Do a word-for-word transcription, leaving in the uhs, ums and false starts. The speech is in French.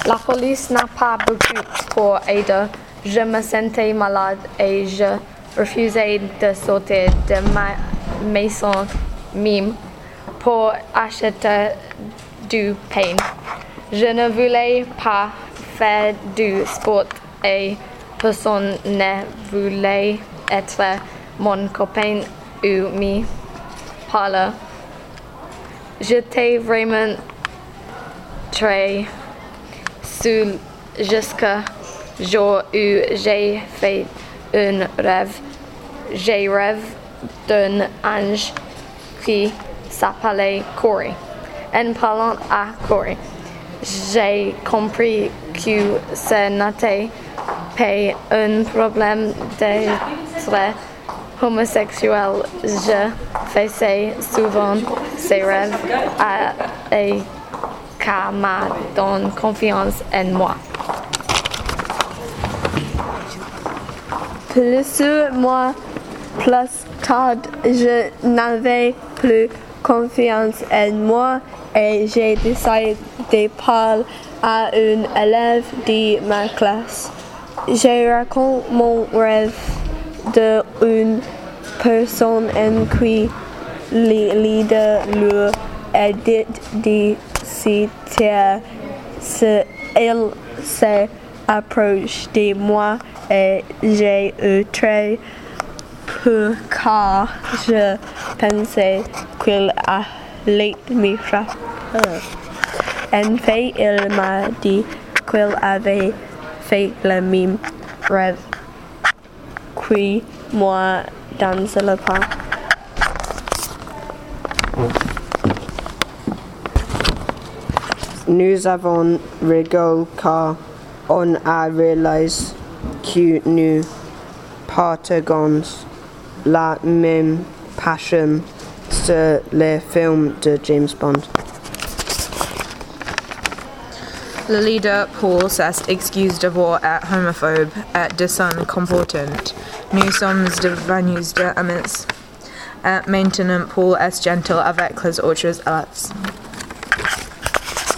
La police n'a pas beaucoup pour aider. Je me sentais malade et je refusais de sortir de ma maison même pour acheter du pain. Je ne voulais pas faire du sport et personne ne voulait être mon copain ou me parler. J'étais vraiment très seul jusqu'à jour où j'ai fait un rêve. J'ai rêvé d'un ange qui s'appelait Corey. En parlant à Corey, j'ai compris que ce n'était pas un problème d'être homosexuel. Je faisais souvent ces rêves à et qui m'a donné confiance en moi. Plusieurs mois plus tard, je n'avais plus confiance en moi et j'ai décidé de parler à un élève de ma classe. J'ai raconté mon rêve de une personne en qui le leader lui a dit de se taire. Il s'est approché de moi et j'ai eu très peur car je pensais qu'il allait me frapper. En fait, il m'a dit qu'il avait fait le même rêve que moi dans le parc. Nous avons rigolé car on a réalisé que nous partageons la même passion sur les films de James Bond. Le leader Paul s'est excusé d'avoir été homophobe et de son comportement. Nous sommes devenus des amis. Et maintenant Paul est gentil avec les autres élèves.